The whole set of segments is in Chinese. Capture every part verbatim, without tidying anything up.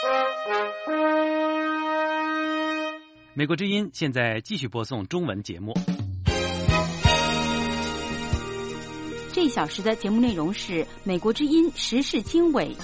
美国之音现在继续播送中文节目。 这一小时的节目内容是美国之音时事经纬。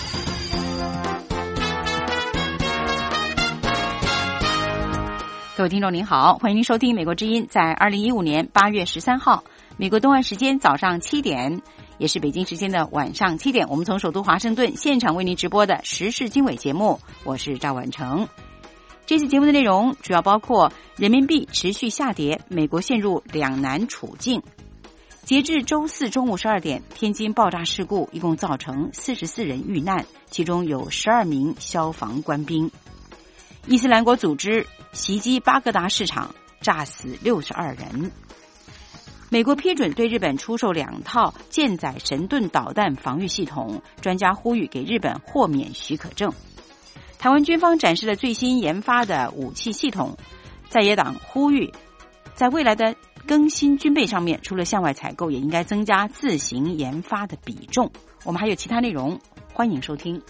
各位听众您好，欢迎您收听美国之音在二零一五年八月十三号美国东岸时间早上七点，也是北京时间的晚上七点，我们从首都华盛顿现场为您直播的时事经纬节目，我是赵婉成。这次节目的内容主要包括人民币持续下跌，美国陷入两难处境。截至周四中午十二点，天津爆炸事故一共造成四十四人遇难，其中有十二名消防官兵。伊斯兰国组织袭击巴格达市场，炸死六十二人。美国批准对日本出售两套舰载神盾导弹防御系统，专家呼吁给日本豁免许可证。台湾军方展示了最新研发的武器系统，在野党呼吁在未来的更新军备上面，除了向外采购，也应该增加自行研发的比重。我们还有其他内容，欢迎收听。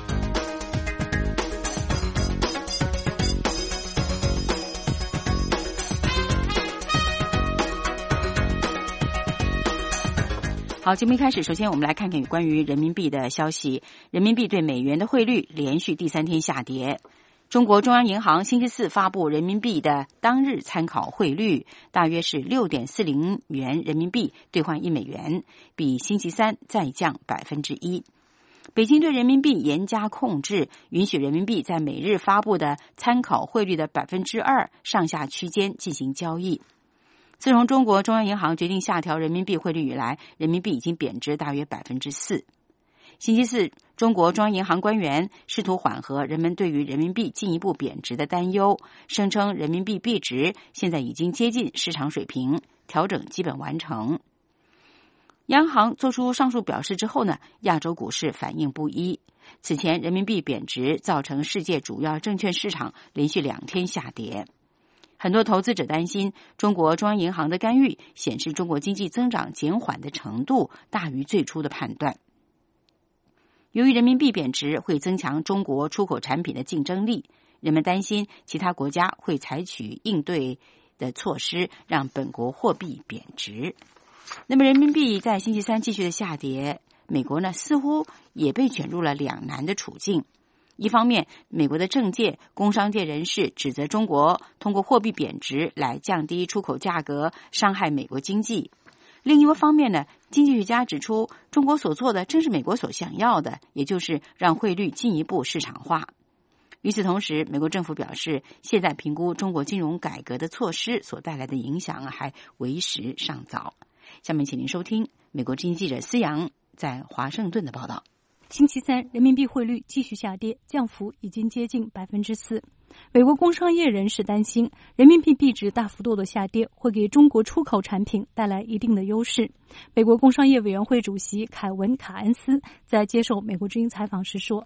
好，节目一开始，首先我们来看看有关于人民币的消息。人民币对美元的汇率连续第三天下跌。中国中央银行星期四发布人民币的当日参考汇率，大约是 六点四零元人民币兑换一美元，比星期三再降百分之一。北京对人民币严加控制，允许人民币在每日发布的参考汇率的百分之二上下区间进行交易。自从中国中央银行决定下调人民币汇率以来，人民币已经贬值大约百分之四。星期四，中国中央银行官员试图缓和人们对于人民币进一步贬值的担忧，声称人民币币值现在已经接近市场水平，调整基本完成。央行做出上述表示之后呢，亚洲股市反应不一。此前，人民币贬值造成世界主要证券市场连续两天下跌。很多投资者担心，中国中央银行的干预显示中国经济增长减缓的程度大于最初的判断。由于人民币贬值会增强中国出口产品的竞争力，人们担心其他国家会采取应对的措施，让本国货币贬值。那么人民币在星期三继续的下跌，美国呢似乎也被卷入了两难的处境。一方面，美国的政界、工商界人士指责中国通过货币贬值来降低出口价格，伤害美国经济。另一个方面呢，经济学家指出，中国所做的正是美国所想要的，也就是让汇率进一步市场化。与此同时，美国政府表示，现在评估中国金融改革的措施所带来的影响还为时尚早。下面请您收听美国之音记者思阳在华盛顿的报道。 星期三，人民币汇率继续下跌，降幅已经接近百分之四。美国工商业人士担心，人民币币值大幅度的下跌会给中国出口产品带来一定的优势。美国工商业委员会主席凯文·卡恩斯在接受美国之音采访时说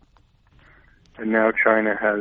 ：“And now China has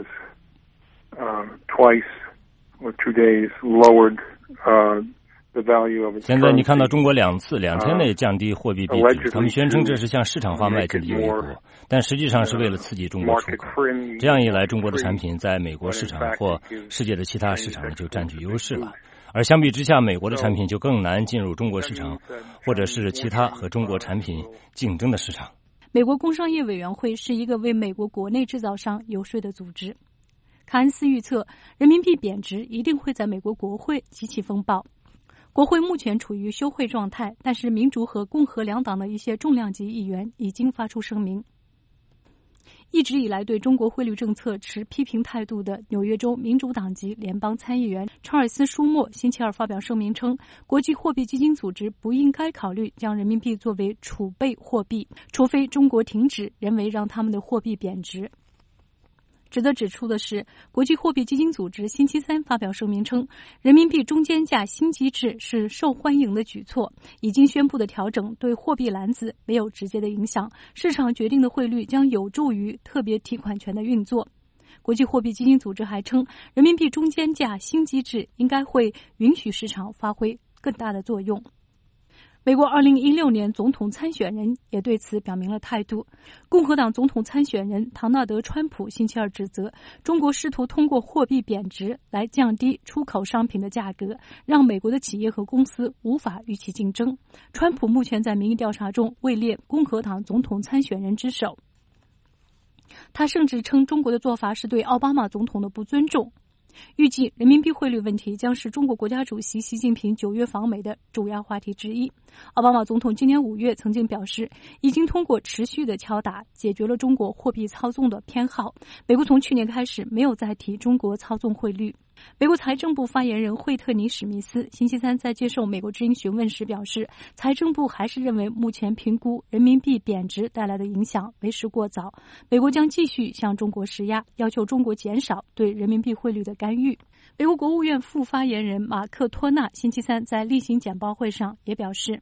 uh, twice or two days lowered uh." 现在你看到中国两次两天内降低货币币值，他们宣称这是向市场化迈进的美国，但实际上是为了刺激中国出口。这样一来，中国的产品在美国市场或世界的其他市场就占据优势了，而相比之下，美国的产品就更难进入中国市场，或者是其他和中国产品竞争的市场。 美国工商业委员会是一个为美国国内制造商游说的组织。卡恩斯预测，人民币贬值一定会在美国国会激起风暴。国会目前处于休会状态，但是民主和共和两党的一些重量级议员已经发出声明。一直以来对中国汇率政策持批评态度的纽约州民主党籍联邦参议员查尔斯·舒默星期二发表声明称，国际货币基金组织不应该考虑将人民币作为储备货币，除非中国停止人为让他们的货币贬值。值得指出的是，国际货币基金组织星期三发表声明称，人民币中间价新机制是受欢迎的举措，已经宣布的调整对货币篮子没有直接的影响，市场决定的汇率将有助于特别提款权的运作。国际货币基金组织还称，人民币中间价新机制应该会允许市场发挥更大的作用。 美国二零一六年总统参选人也对此表明了态度。共和党总统参选人唐纳德·川普星期二指责中国试图通过货币贬值来降低出口商品的价格，让美国的企业和公司无法与其竞争。川普目前在民意调查中位列共和党总统参选人之首。他甚至称中国的做法是对奥巴马总统的不尊重。预计人民币汇率问题将是中国国家主席习近平九月访美的主要话题之一。奥巴马总统今年五月曾经表示，已经通过持续的敲打解决了中国货币操纵的偏好。美国从去年开始没有再提中国操纵汇率。美国财政部发言人惠特尼·史密斯星期三在接受美国之音询问时表示，财政部还是认为目前评估人民币贬值带来的影响为时过早。美国将继续向中国施压，要求中国减少对人民币汇率的干预。美国国务院副发言人马克·托纳星期三在例行简报会上也表示，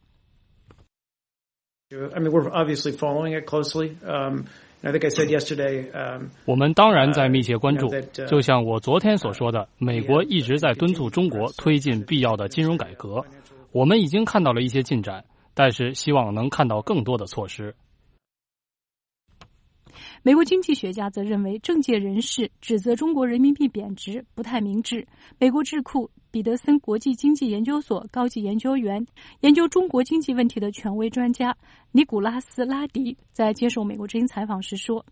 I mean, we're obviously following it closely. Um, I think I said yesterday, um, 我们当然在密切关注，就像我昨天所说的，美国一直在敦促中国推进必要的金融改革。我们已经看到了一些进展，但是希望能看到更多的措施。 美国经济学家则认为，政界人士指责中国人民币贬值不太明智。美国智库彼得森国际经济研究所高级研究员、研究中国经济问题的权威专家尼古拉斯·拉迪在接受美国之音采访时说，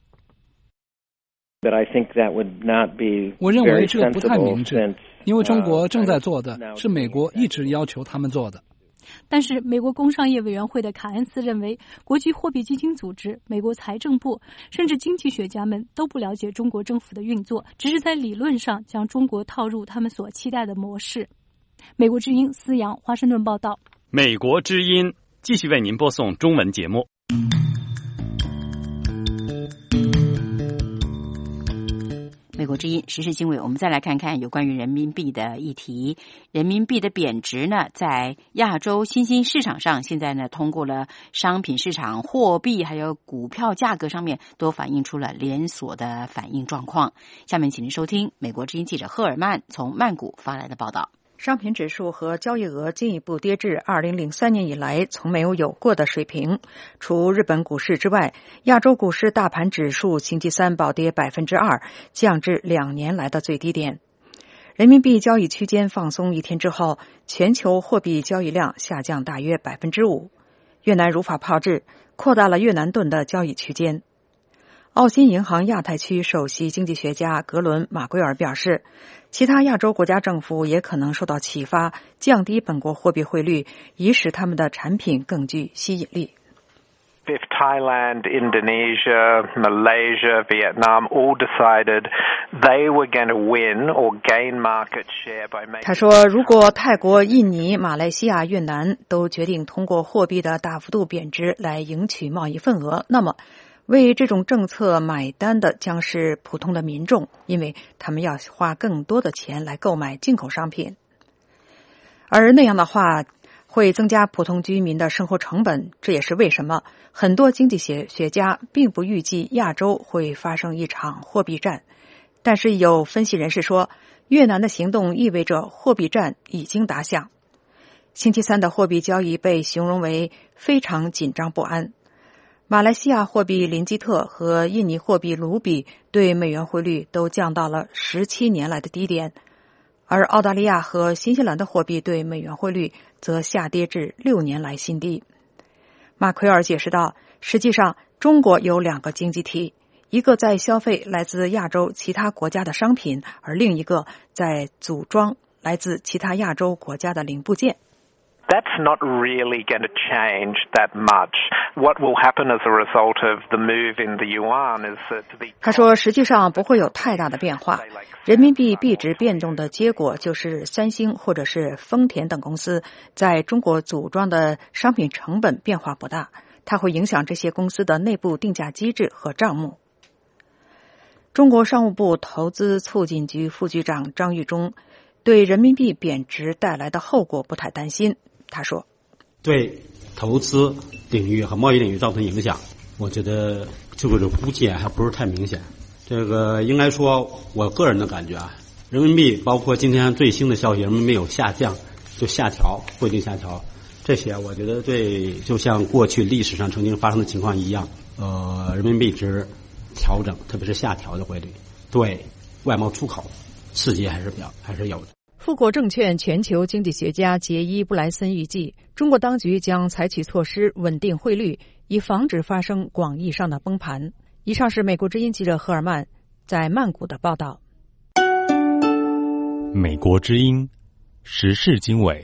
我认为这不太明智，因为中国正在做的是美国一直要求他们做的。 但是美国工商业委员会的卡恩斯认为，国际货币基金组织、美国财政部甚至经济学家们都不了解中国政府的运作，只是在理论上将中国套入他们所期待的模式。美国之音思阳华盛顿报道。 美国之音继续为您播送中文节目。 美国之音时事经纬，我们再来看看有关于人民币的议题。人民币的贬值呢，在亚洲新兴市场上，现在呢，通过了商品市场、货币还有股票价格上面，都反映出了连锁的反应状况。下面请您收听美国之音记者赫尔曼从曼谷发来的报道。 商品指数和交易额进一步跌至二零零三年以来从没有有过的水平。除日本股市之外，亚洲股市大盘指数星期三暴跌百分之二，降至两年来的最低点。人民币交易区间放松一天之后，全球货币交易量下降大约百分之五。越南如法炮制，扩大了越南盾的交易区间。澳新银行亚太区首席经济学家格伦·马圭尔表示，其他亚洲国家政府也可能受到启发，降低本国货币汇率，以使他们的产品更具吸引力。 If Thailand, Indonesia, Malaysia, Vietnam all decided they were going to win or gain market share by making... 他说，如果泰国、印尼、马来西亚、越南都决定通过货币的大幅度贬值来赢取贸易份额，那么为这种政策买单的将是普通的民众，因为他们要花更多的钱来购买进口商品，而那样的话会增加普通居民的生活成本。这也是为什么很多经济学学家并不预计亚洲会发生一场货币战。但是有分析人士说，越南的行动意味着货币战已经打响。星期三的货币交易被形容为非常紧张不安。马来西亚货币林基特和印尼货币卢比对美元汇率都降到了十七年来的低点，而澳大利亚和新西兰的货币对美元汇率则下跌至六年来新低。马奎尔解释道，实际上中国有两个经济体，一个在消费来自亚洲其他国家的商品，而另一个在组装来自其他亚洲国家的零部件。 That's not really going to change that much. What will happen as a result of the move in the yuan is that the... 他说，实际上不会有太大的变化。人民币币值变动的结果就是三星或者是丰田等公司在中国组装的商品成本变化不大，它会影响这些公司的内部定价机制和账目。中国商务部投资促进局副局长张玉忠对人民币贬值带来的后果不太担心。他说， 对投资领域和贸易领域造成影响，我觉得这个估计还不是太明显。这个应该说我个人的感觉啊，人民币包括今天最新的消息，人民币有下降，就下调，汇率下调， 这些我觉得对，就像过去历史上曾经发生的情况一样，呃，人民币值调整，特别是下调的汇率，对外贸出口刺激还是比较还是有的。 富国证券全球经济学家杰伊·布莱森预计，中国当局将采取措施稳定汇率，以防止发生广义上的崩盘。以上是美国之音记者赫尔曼在曼谷的报道。 美国之音时事经纬。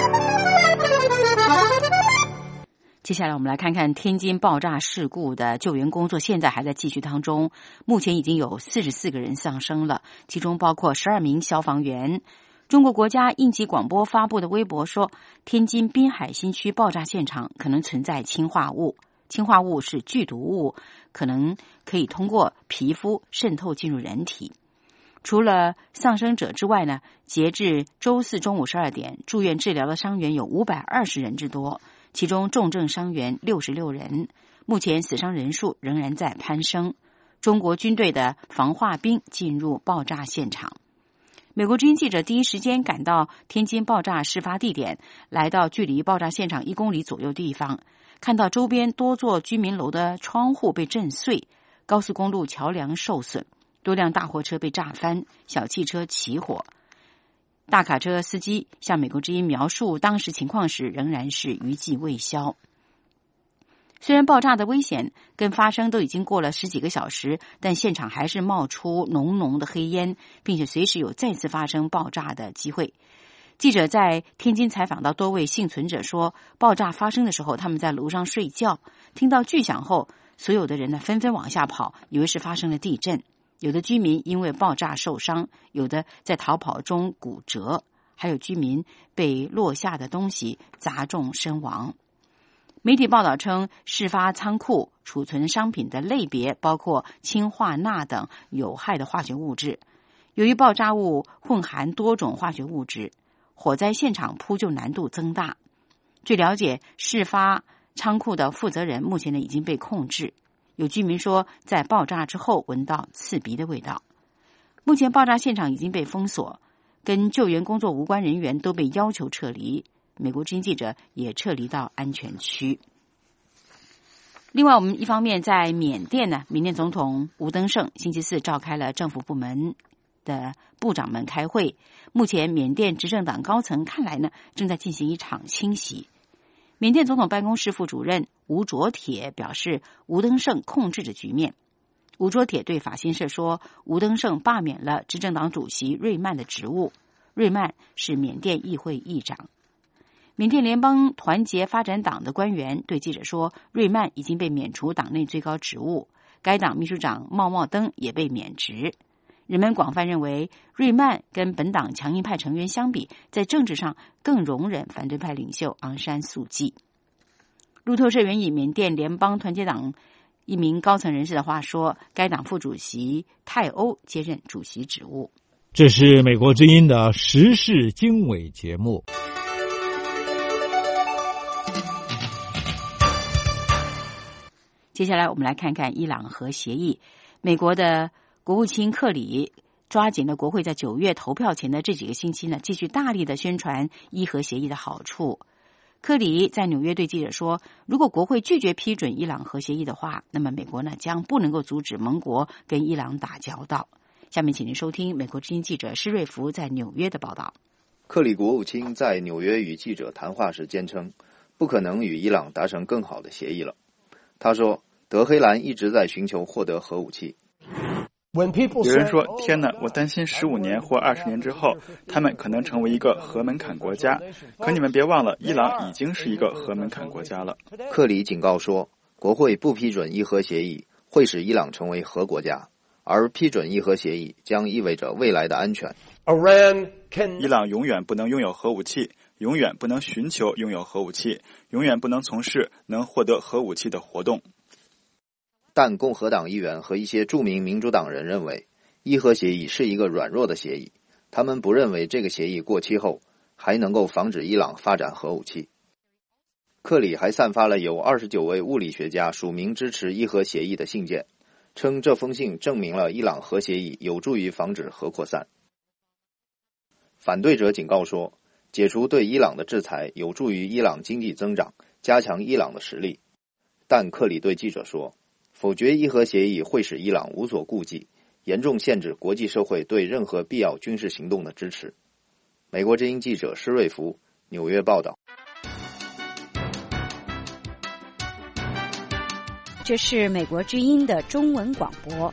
接下来我们来看看天津爆炸事故的救援工作，现在还在继续当中。目前已经有四十四个人丧生了，其中包括十二名消防员。中国国家应急广播发布的微博说，天津滨海新区爆炸现场可能存在氰化物，氰化物是剧毒物，可能可以通过皮肤渗透进入人体。除了丧生者之外呢，截至周四中午十二点，住院治疗的伤员有五百二十人之多，其中重症伤员六十六人，目前死伤人数仍然在攀升。中国军队的防化兵进入爆炸现场。美国之音记者第一时间赶到天津爆炸事发地点，来到距离爆炸现场一公里左右地方，看到周边多座居民楼的窗户被震碎，高速公路桥梁受损，多辆大货车被炸翻，小汽车起火。大卡车司机向美国之音描述当时情况时，仍然是余悸未消。虽然爆炸的危险跟发生都已经过了十几个小时，但现场还是冒出浓浓的黑烟，并且随时有再次发生爆炸的机会。记者在天津采访到多位幸存者说，爆炸发生的时候他们在楼上睡觉，听到巨响后，所有的人呢纷纷往下跑，以为是发生了地震。有的居民因为爆炸受伤，有的在逃跑中骨折，还有居民被落下的东西砸中身亡。媒体报道称，事发仓库储存商品的类别包括氢化钠等有害的化学物质。由于爆炸物混含多种化学物质，火灾现场扑救难度增大。据了解，事发仓库的负责人目前呢已经被控制。有居民说，在爆炸之后闻到刺鼻的味道。目前爆炸现场已经被封锁，跟救援工作无关人员都被要求撤离。美国之音记者也撤离到安全区。另外，我们一方面在缅甸呢，缅甸总统吴登盛星期四召开了政府部门的部长们开会。目前，缅甸执政党高层看来呢，正在进行一场清洗。缅甸总统办公室副主任吴卓铁表示，吴登盛控制着局面。吴卓铁对法新社说，吴登盛罢免了执政党主席瑞曼的职务。瑞曼是缅甸议会议长。缅甸联邦团结发展党的官员对记者说，瑞曼已经被免除党内最高职务，该党秘书长茂茂登也被免职。人们广泛认为，瑞曼跟本党强硬派成员相比，在政治上更容忍反对派领袖昂山素季。路透社援引缅甸联邦团结党一名高层人士的话说，该党副主席泰欧接任主席职务。 这是美国之音的时事经纬节目。 接下来我们来看看伊朗核协议。美国的国务卿克里抓紧了国会在九月投票前的这几个星期呢，继续大力的宣传伊核协议的好处。克里在纽约对记者说，如果国会拒绝批准伊朗核协议的话，那么美国呢将不能够阻止盟国跟伊朗打交道。下面请您收听美国之音记者施瑞福在纽约的报道。 克里国务卿在纽约与记者谈话时坚称，不可能与伊朗达成更好的协议了。他说，德黑兰一直在寻求获得核武器。 有人说，天哪，我担心十五年或二十年之后，他们可能成为一个核门槛国家。可你们别忘了，伊朗已经是一个核门槛国家了。 克里警告说，国会不批准伊核协议会使伊朗成为核国家，而批准伊核协议将意味着未来的安全。 伊朗永远不能拥有核武器，永远不能寻求拥有核武器，永远不能从事能获得核武器的活动。 但共和党议员和一些著名民主党人认为，伊核协议是一个软弱的协议，他们不认为这个协议过期后还能够防止伊朗发展核武器。克里还散发了有二十九位物理学家署名支持伊核协议的信件，称这封信证明了伊朗核协议有助于防止核扩散。反对者警告说， 解除对伊朗的制裁有助于伊朗经济增长，加强伊朗的实力。但克里对记者说，否决伊核协议会使伊朗无所顾忌，严重限制国际社会对任何必要军事行动的支持。美国之音记者施瑞福，纽约报道。 这是美国之音的中文广播。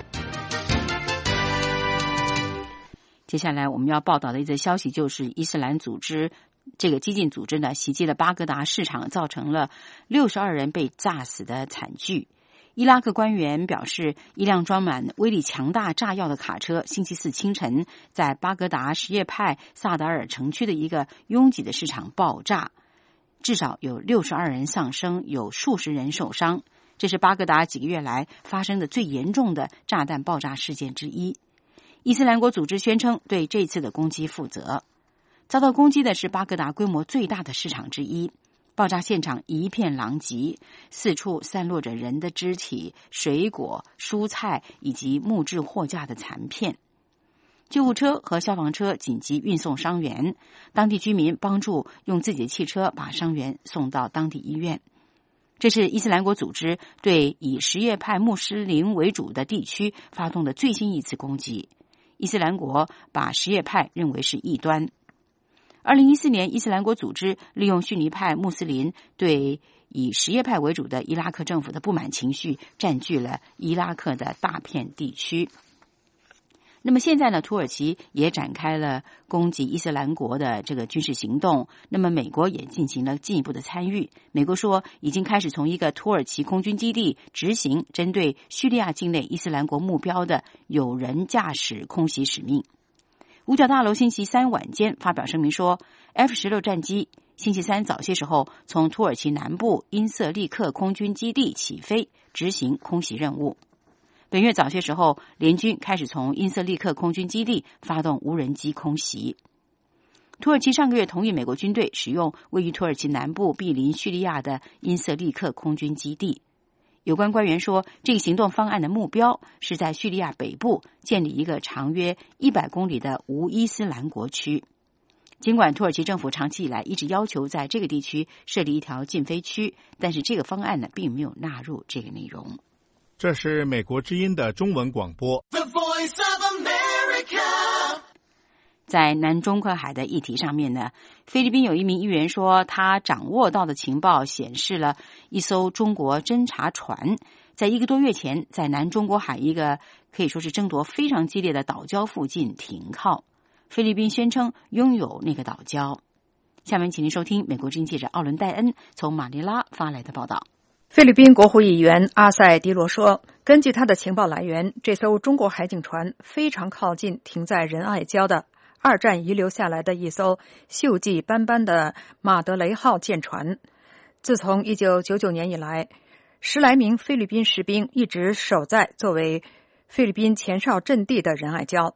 接下来我们要报道的一则消息就是伊斯兰组织这个激进组织呢袭击了巴格达市场，造成了六十二人被炸死的惨剧。伊拉克官员表示，一辆装满威力强大炸药的卡车星期四清晨在巴格达什叶派萨达尔城区的一个拥挤的市场爆炸，至少有六十二人丧生，有数十人受伤。这是巴格达几个月来发生的最严重的炸弹爆炸事件之一。伊斯兰国组织宣称对这次的攻击负责。遭到攻击的是巴格达规模最大的市场之一，爆炸现场一片狼藉，四处散落着人的肢体、水果、蔬菜以及木质货架的残片。救护车和消防车紧急运送伤员，当地居民帮助用自己的汽车把伤员送到当地医院。这是伊斯兰国组织对以什叶派穆斯林为主的地区发动的最新一次攻击。伊斯兰国把什叶派认为是异端。二零一四年，伊斯兰国组织利用逊尼派穆斯林对以什叶派为主的伊拉克政府的不满情绪，占据了伊拉克的大片地区。那么现在呢，土耳其也展开了攻击伊斯兰国的这个军事行动，那么美国也进行了进一步的参与。美国说已经开始从一个土耳其空军基地执行针对叙利亚境内伊斯兰国目标的有人驾驶空袭使命。五角大楼星期三晚间发表声明说 F 十六 战机星期三早些时候从土耳其南部因瑟利克空军基地起飞，执行空袭任务。本月早些时候，联军开始从因瑟利克空军基地发动无人机空袭。土耳其上个月同意美国军队使用位于土耳其南部毗邻叙利亚的因瑟利克空军基地。有关官员说，这个行动方案的目标是在叙利亚北部建立一个长约一百公里的无伊斯兰国区。尽管土耳其政府长期以来一直要求在这个地区设立一条禁飞区，但是这个方案呢，并没有纳入这个内容。 这是美国之音的中文广播。The Voice of America。 在南中国海的议题上面呢，菲律宾有一名议员说，他掌握到的情报显示了一艘中国侦察船在一个多月前在南中国海一个可以说是争夺非常激烈的岛礁附近停靠。菲律宾宣称拥有那个岛礁。下面请您收听美国之音记者奥伦戴恩从马尼拉发来的报道。 菲律宾国会议员阿塞迪罗说，根据他的情报来源，这艘中国海警船非常靠近停在仁爱礁的二战遗留下来的一艘锈迹斑斑的马德雷号舰船。自从一九九九年以来，十来名菲律宾士兵一直守在作为菲律宾前哨阵地的仁爱礁。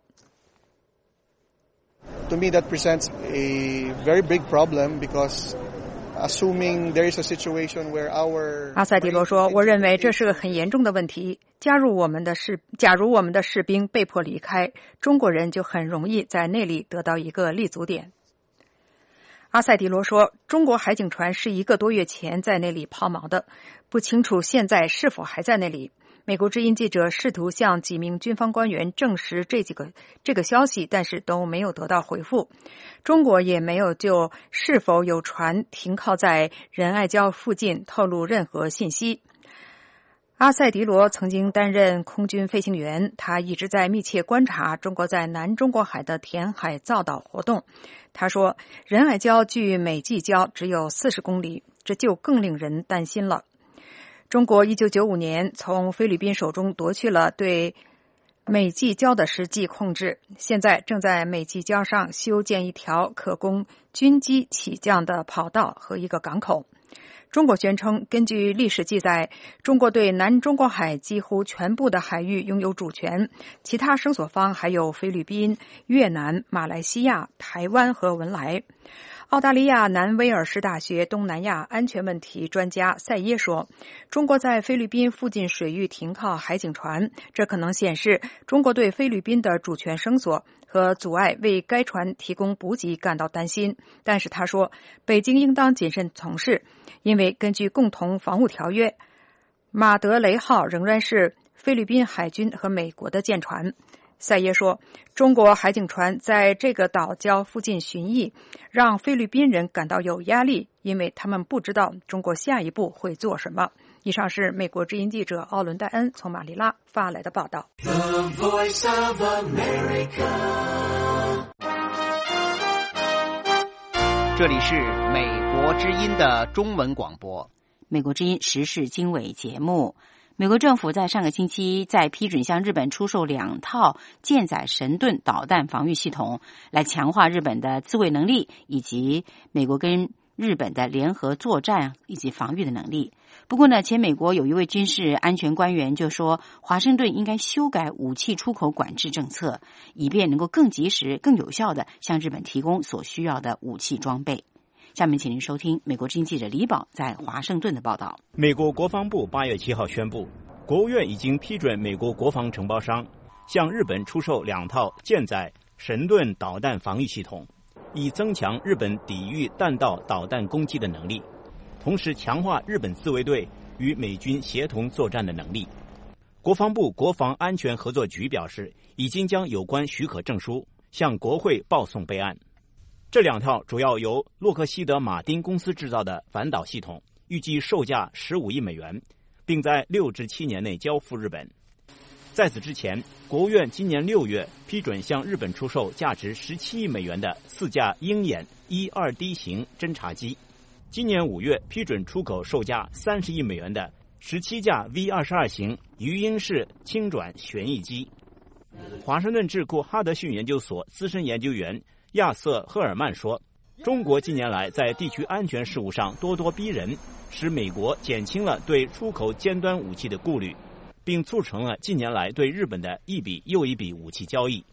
To me, that presents a very big problem because assuming there is a situation where our 阿塞迪罗说，我认为这是个很严重的问题。加入我们的士，假如我们的士兵被迫离开，中国人就很容易在那里得到一个立足点。阿塞迪罗说，中国海警船是一个多月前在那里抛锚的，不清楚现在是否还在那里。美国之音记者试图向几名军方官员证实这几个这个消息，但是都没有得到回复。中国也没有就是否有船停靠在仁爱礁附近透露任何信息。阿塞迪罗曾经担任空军飞行员，他一直在密切观察中国在南中国海的填海造岛活动。他说，仁爱礁距美济礁只有四十公里，这就更令人担心了。中国一九九五年从菲律宾手中夺去了对美济礁的实际控制，现在正在美济礁上修建一条可供军机起降的跑道和一个港口。中国宣称，根据历史记载，中国对南中国海几乎全部的海域拥有主权，其他声索方还有菲律宾、越南、马来西亚、台湾和文莱。 澳大利亚南威尔士大学东南亚安全问题专家赛耶说，中国在菲律宾附近水域停靠海警船，这可能显示中国对菲律宾的主权声索和阻碍为该船提供补给感到担心。但是他说，北京应当谨慎从事，因为根据共同防务条约，马德雷号仍然是菲律宾海军和美国的舰船。赛耶说，中国海警船在这个岛礁附近巡弋，让菲律宾人感到有压力，因为他们不知道中国下一步会做什么。以上是美国之音记者奥伦戴恩从马尼拉发来的报道。 The Voice of America。 这里是美国之音的中文广播。 美国之音时事经纬节目。美国政府在上个星期在批准向日本出售两套舰载神盾导弹防御系统，来强化日本的自卫能力以及美国跟日本的联合作战以及防御的能力。不过呢，前美国有一位军事安全官员就说，华盛顿应该修改武器出口管制政策，以便能够更及时、更有效地向日本提供所需要的武器装备。下面请您收听美国之音记者李宝在华盛顿的报道。 美国国防部八月七号宣布，国务院已经批准美国国防承包商向日本出售两套舰载神盾导弹防御系统，以增强日本抵御弹道导弹攻击的能力，同时强化日本自卫队与美军协同作战的能力。国防部国防安全合作局表示，已经将有关许可证书向国会报送备案。这两套主要由洛克希德马丁公司制造的反导系统，预计售价十五亿美元，并在六至七年内交付日本。在此之前，国务院今年六月批准向日本出售价值十七亿美元的四架鹰眼一二 D 型侦察机。今年五月批准出口售价三十亿美元的十七架 V 二十二 型鱼鹰式轻转旋翼机。华盛顿智库哈德逊研究所资深研究员亚瑟·赫尔曼说，中国近年来在地区安全事务上咄咄逼人，使美国减轻了对出口尖端武器的顾虑，并促成了近年来对日本的一笔又一笔武器交易。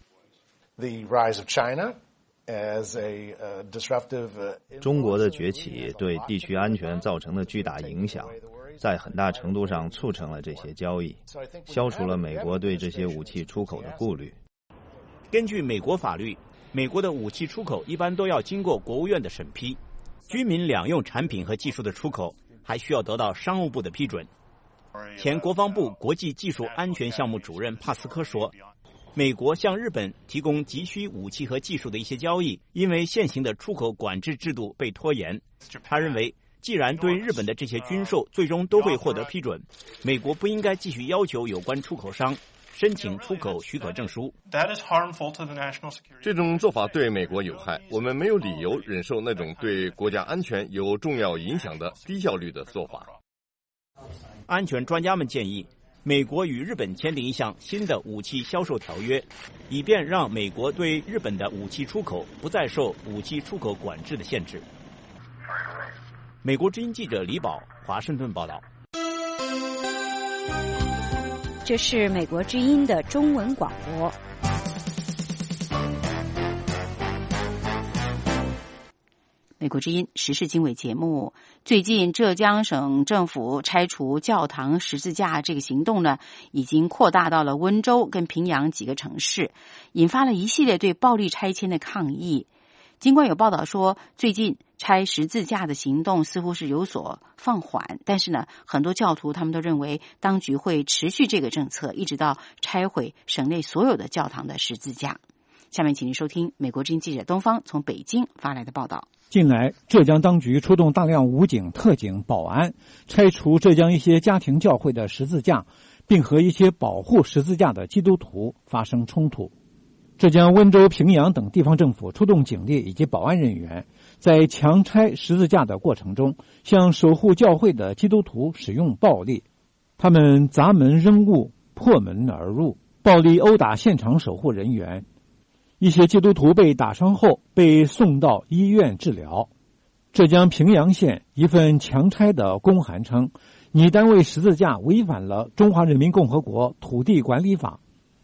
中国的崛起对地区安全造成的巨大影响，在很大程度上促成了这些交易，消除了美国对这些武器出口的顾虑。 根据美国法律，美国的武器出口一般都要经过国务院的审批，军民两用产品和技术的出口还需要得到商务部的批准。前国防部国际技术安全项目主任帕斯科说，美国向日本提供急需武器和技术的一些交易，因为现行的出口管制制度被拖延。他认为，既然对日本的这些军售最终都会获得批准，美国不应该继续要求有关出口商申请出口许可证书。 这种做法对美国有害，我们没有理由忍受那种对国家安全有重要影响的低效率的做法。 安全专家们建议，美国与日本签订一项新的武器销售条约，以便让美国对日本的武器出口不再受武器出口管制的限制。美国之音记者李宝，华盛顿报道。 这是美国之音的中文广播。美国之音时事经纬节目，最近浙江省政府拆除教堂十字架这个行动呢，已经扩大到了温州跟平阳几个城市，引发了一系列对暴力拆迁的抗议。尽管有报道说，最近拆十字架的行动似乎是有所放缓，但是呢，很多教徒他们都认为当局会持续这个政策，一直到拆毁省内所有的教堂的十字架。下面请您收听美国之音记者东方从北京发来的报道。 近来，浙江当局出动大量武警、特警、保安，拆除浙江一些家庭教会的十字架，并和一些保护十字架的基督徒发生冲突。浙江温州、平阳等地方政府出动警力以及保安人员，在强拆十字架的过程中，向守护教会的基督徒使用暴力。他们砸门扔物、破门而入，暴力殴打现场守护人员。一些基督徒被打伤后被送到医院治疗。浙江平阳县一份强拆的公函称，拟单位十字架违反了《中华人民共和国土地管理法》。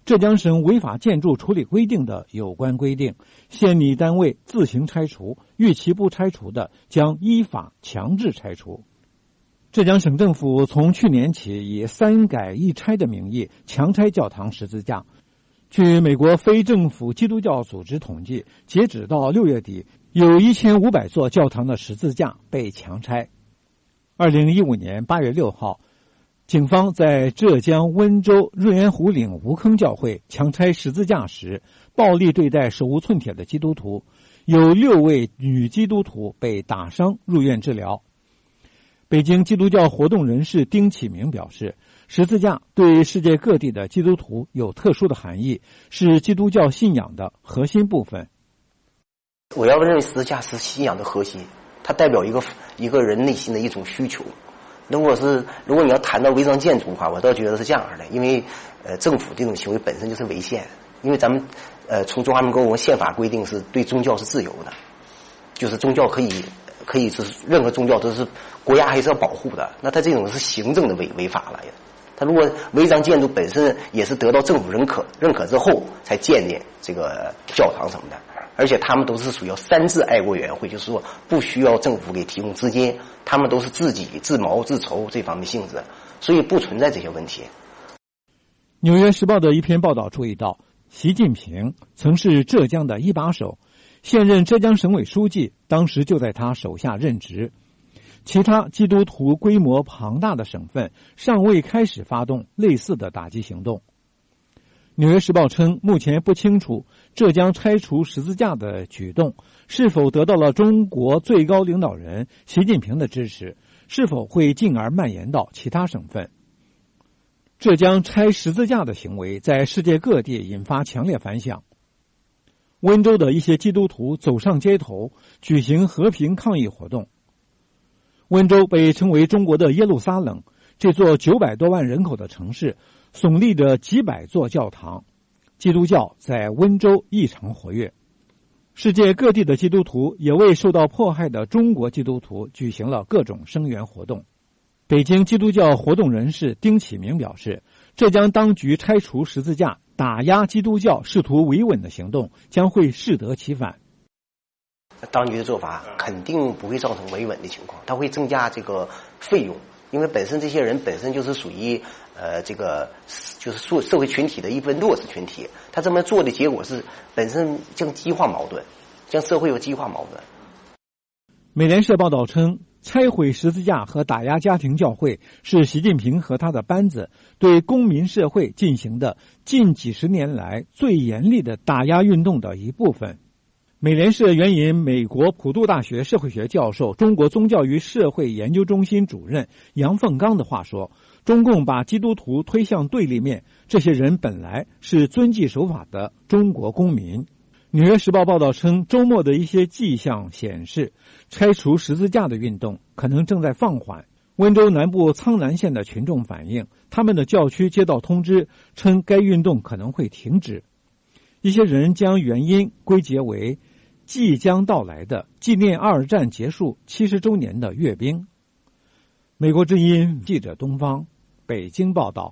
浙江省违法建筑处理规定的有关规定，县拟单位自行拆除，逾期不拆除的将依法强制拆除。浙江省政府从去年起以三改一拆的名义强拆教堂十字架。据美国非政府基督教组织统计，截止到六月底，有一千五百座教堂的十字架被强拆。二零一五年八月六号，警方在浙江温州润园湖岭吴坑教会强拆十字架时，暴力对待手无寸铁的基督徒，有六位女基督徒被打伤入院治疗。北京基督教活动人士丁启明表示，十字架对世界各地的基督徒有特殊的含义，是基督教信仰的核心部分。 我要认为十字架是信仰的核心，它代表一个一个人内心的一种需求。如果是如果你要谈到违章建筑的话，我倒觉得是这样的，因为呃政府这种行为本身就是违宪，因为咱们呃从中华民国我们宪法规定是对宗教是自由的，就是宗教可以可以是任何宗教都是国家还是要保护的，那他这种是行政的违违法了呀。他如果违章建筑本身也是得到政府认可认可之后才建立这个教堂什么的，而且他们都是属于三自爱国委员会，就是说不需要政府给提供资金，他们都是自己自谋自筹这方面性质，所以不存在这些问题。 纽约时报的一篇报道注意到，习近平曾是浙江的一把手，现任浙江省委书记当时就在他手下任职。其他基督徒规模庞大的省份尚未开始发动类似的打击行动。纽约时报称，目前不清楚浙江拆除十字架的举动是否得到了中国最高领导人习近平的支持，是否会进而蔓延到其他省份。浙江拆十字架的行为在世界各地引发强烈反响。温州的一些基督徒走上街头，举行和平抗议活动。温州被称为中国的耶路撒冷，这座九百多万人口的城市耸立着几百座教堂，基督教在温州异常活跃。世界各地的基督徒也为受到迫害的中国基督徒举行了各种声援活动。北京基督教活动人士丁启明表示，浙江当局拆除十字架打压基督教试图维稳的行动将会适得其反。 当局的做法肯定不会造成维稳的情况，它会增加这个费用，因为本身这些人本身就是属于呃这个就是社社会群体的一部分弱势群体，他这么做的结果是本身将激化矛盾，将社会有激化矛盾。 美联社报道称，拆毁十字架和打压家庭教会是习近平和他的班子对公民社会进行的近几十年来最严厉的打压运动的一部分。美联社援引美国普渡大学社会学教授、中国宗教与社会研究中心主任杨凤刚的话说，中共把基督徒推向对立面，这些人本来是遵纪守法的中国公民。纽约时报报道称，周末的一些迹象显示，拆除十字架的运动可能正在放缓。温州南部苍南县的群众反映，他们的教区接到通知，称该运动可能会停止。一些人将原因归结为即将到来的纪念二战结束七十周年的阅兵。美国之音记者东方北京报道。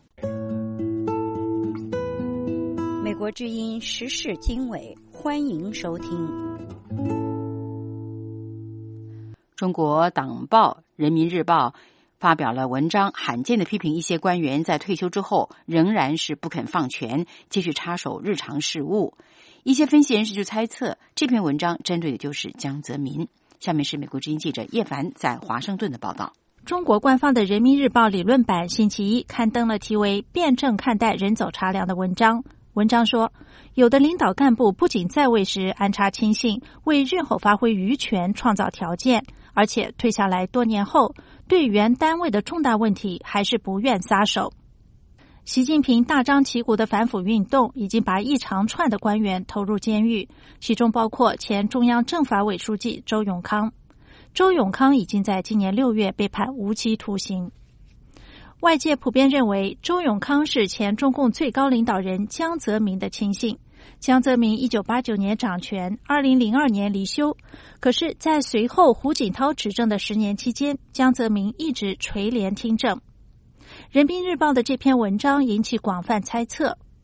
美国之音时事经纬，欢迎收听。 中国党报《人民日报》发表了文章，罕见的批评一些官员在退休之后仍然是不肯放权，继续插手日常事务。一些分析人士就猜测，这篇文章针对的就是江泽民。下面是美国之音记者叶凡在华盛顿的报道。 中国官方的《人民日报》理论版星期一刊登了题为《辩证看待人走茶凉》的文章。文章说，有的领导干部不仅在位时安插亲信，为日后发挥余权创造条件，而且退下来多年后，对原单位的重大问题还是不愿撒手。习近平大张旗鼓的反腐运动已经把一长串的官员投入监狱，其中包括前中央政法委书记周永康。周永康已经在今年六月被判无期徒刑。外界普遍认为，周永康是前中共最高领导人江泽民的亲信。江泽民一九八九年掌权，二零零二年离休。可是，在随后胡锦涛执政的十年期间，江泽民一直垂帘听政。人民日报的这篇文章引起广泛猜测，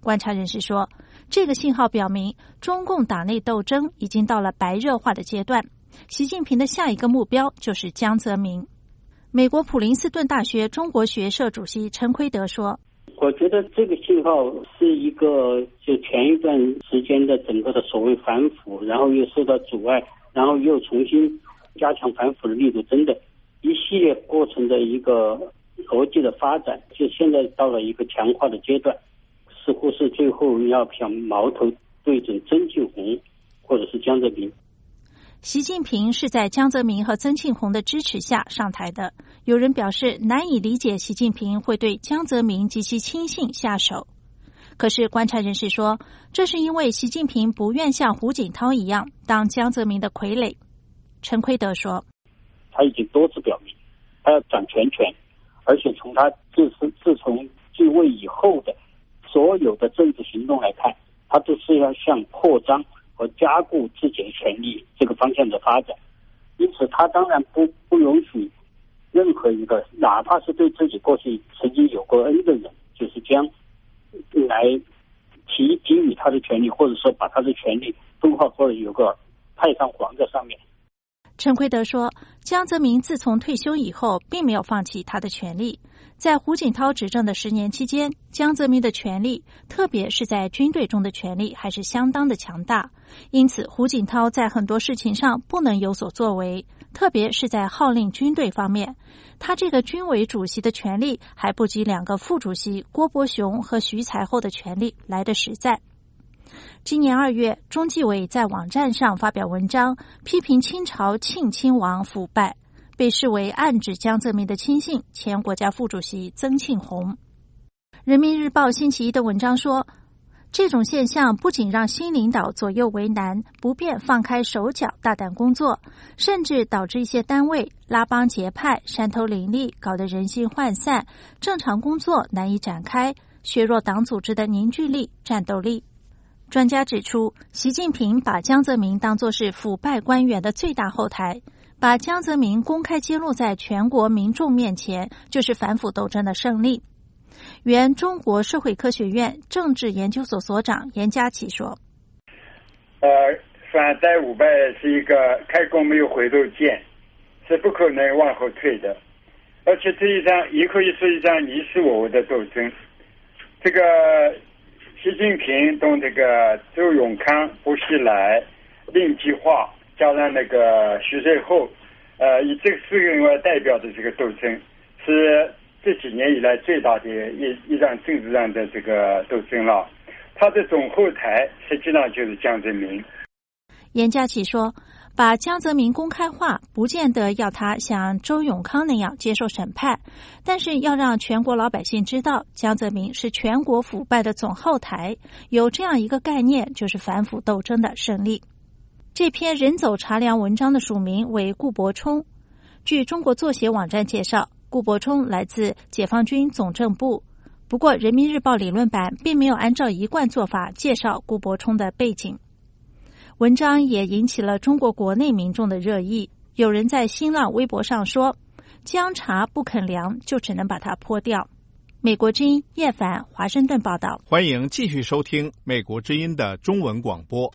观察人士说，这个信号表明中共党内斗争已经到了白热化的阶段，习近平的下一个目标就是江泽民。美国普林斯顿大学中国学社主席陈奎德说， 我觉得这个信号是一个就前一段时间的整个的所谓反腐，然后又受到阻碍，然后又重新加强反腐的力度，真的一系列过程的一个逻辑的发展，就现在到了一个强化的阶段，似乎是最后要向矛头对准曾庆红或者是江泽民。 习近平是在江泽民和曾庆红的支持下上台的，有人表示难以理解习近平会对江泽民及其亲信下手。可是观察人士说，这是因为习近平不愿像胡锦涛一样当江泽民的傀儡。陈奎德说， 他已经多次表明他要掌全权，而且从他自自从继位以后的所有的政治行动来看，他都是要向扩张和加固自己的权力这个方向的发展。因此他当然不不容许任何一个哪怕是对自己过去曾经有过恩的人，就是将来提给予他的权利，或者说把他的权利分化，或者有个太上皇在上面。 陈奎德说，江泽民自从退休以后并没有放弃他的权利，在胡锦涛执政的十年期间，江泽民的权力，特别是在军队中的权力还是相当的强大，因此胡锦涛在很多事情上不能有所作为，特别是在号令军队方面，他这个军委主席的权力还不及两个副主席郭伯雄和徐才厚的权力来得实在。今年二月，中纪委在网站上发表文章，批评清朝庆亲王腐败，被视为暗指江泽民的亲信前国家副主席曾庆红。人民日报星期一的文章说，这种现象不仅让新领导左右为难，不便放开手脚大胆工作，甚至导致一些单位拉帮结派、山头林立，搞得人心涣散，正常工作难以展开，削弱党组织的凝聚力、战斗力。专家指出，习近平把江泽民当作是腐败官员的最大后台，把江泽民公开揭露在全国民众面前，就是反腐斗争的胜利。原中国社会科学院政治研究所所长严家琪说， 呃，反逮腐败是一个开弓没有回头箭，是不可能往后退的，而且这一场也可以是一场你死我活的斗争。这个习近平同这个周永康、薄熙来、令计划加上那个徐才厚，呃，以这四个人为代表的这个斗争，是这几年以来最大的一一场政治上的这个斗争了。他的总后台实际上就是江泽民。 严家琪说，把江泽民公开化，不见得要他像周永康那样接受审判，但是要让全国老百姓知道，江泽民是全国腐败的总后台，有这样一个概念，就是反腐斗争的胜利。这篇人走茶凉文章的署名为顾伯冲。据中国作协网站介绍，顾伯冲来自解放军总政部，不过人民日报理论版并没有按照一贯做法介绍顾伯冲的背景。文章也引起了中国国内民众的热议，有人在新浪微博上说，姜茶不肯凉，就只能把它泼掉。美国之音叶凡华盛顿报道。 欢迎继续收听美国之音的中文广播。